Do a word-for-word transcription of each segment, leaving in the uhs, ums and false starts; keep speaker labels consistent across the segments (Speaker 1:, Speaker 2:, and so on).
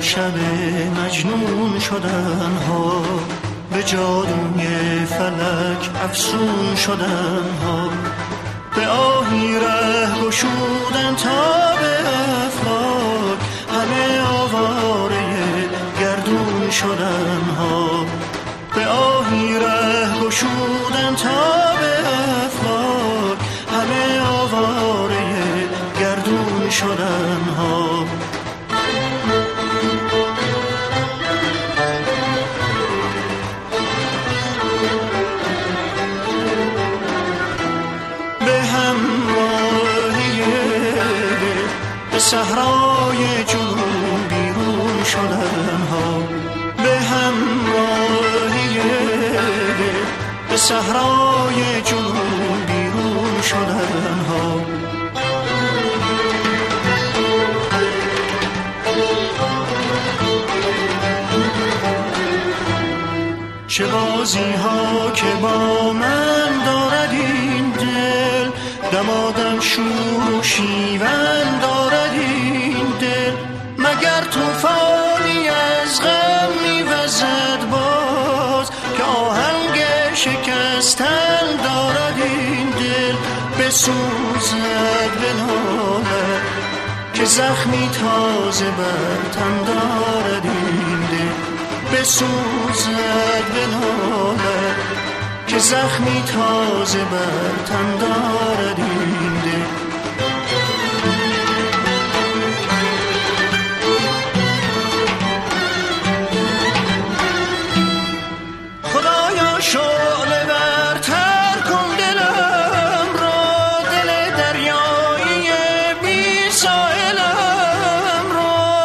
Speaker 1: شب مجنون شدن ها، به جادوی فلک افسون شدن ها، به آهی ره گشودن تا به افلاک، همه آواره گردون شدن ها، به آهی ره گشودن تا به افلاک، همه آواره گردون شدن ها. به صحرای جنون بیرون شدن ها، به همراهی به صحرای جنون بیرون شدن ها. چه بازی ها که با من دارد این دل، دمادم شور و شیون دارد این دل، مگر طوفانی از غم میوزد باز، که آهنگ شکستن دارد این دل، بسوزد بنالد که زخمی تازه بر تن دارد این دل، بسوزد بنالد که زخمی تازه بر تن دارد این دل. خدایا شعله برتر کن دلم را، دل دریایی بی ساحلم را،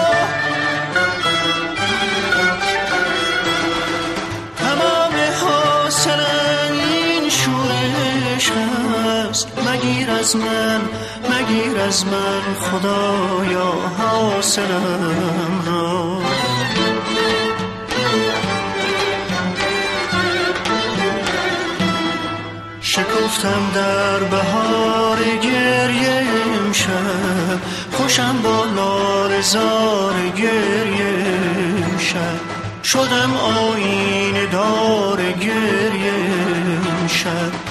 Speaker 1: تمام حاصل این شورش هست، مگیر از من مگیر از من خدایا حاصلم را. شکفتم در بهار گریه امشب، خوشم با لاله زار گریه امشب، شدم آینه دار گریه امشب.